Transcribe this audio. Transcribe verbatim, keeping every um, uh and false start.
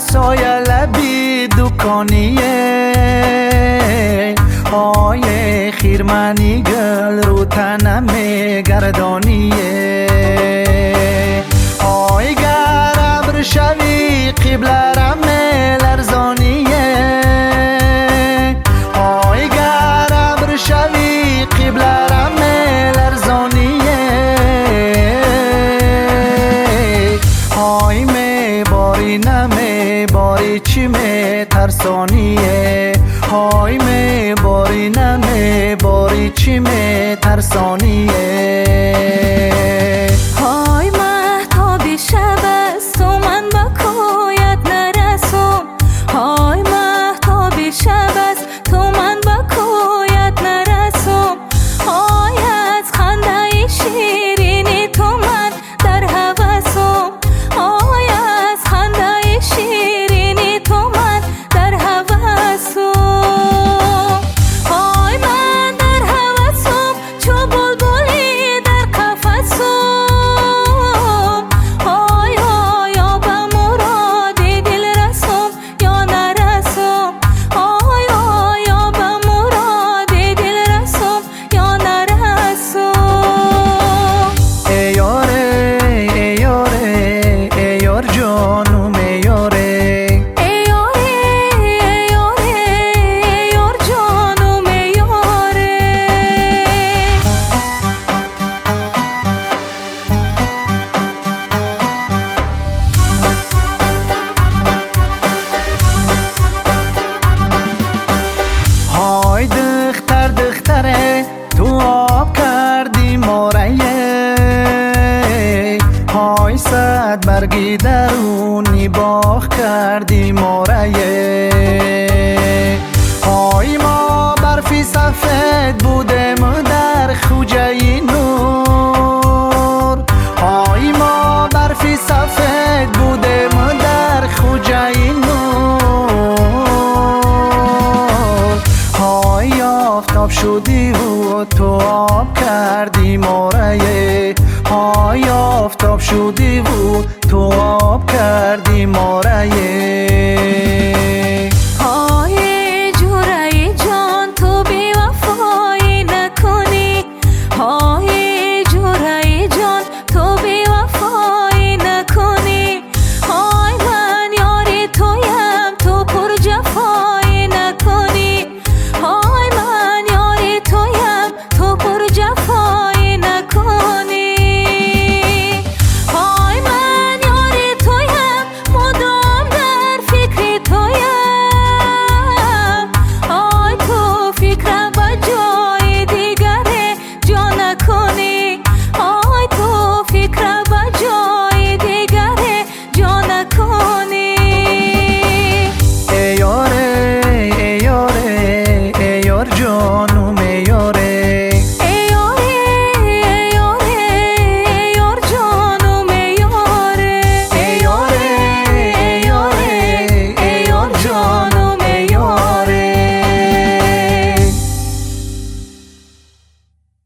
سایه لبی دکانیه، های خیرمنی گل رو تنم گردانیه. های گرم شوی قبلرم لرزانیه، های گرم شوی قبلرم لرزانیه. های می باری نمی باری چی می ترسانیه، های می باری نمی باری چی می ترسانیه. های مهتابی شب است و من با کویت نرسم، های مهتابی شب است تو من با کویت نرسم. های از خنده شیرینی تو من در هوسم، های از خنده شیرینی تو من در هوسم. های من در هوسم چو بلبلی در قفسم. های های یا به مراد دل رسم یا نرسم، های های یا به مراد دل رسم یا نرسم. ای یاره ای یاره ای یار جانم ای یاره، ای یاره ای یاره ای یار جانم ای یاره. های دختر دختره تو آب کردی ماره، های صد برگی درونی باغ کردی ماره. های ما برفی سفید بودم در خود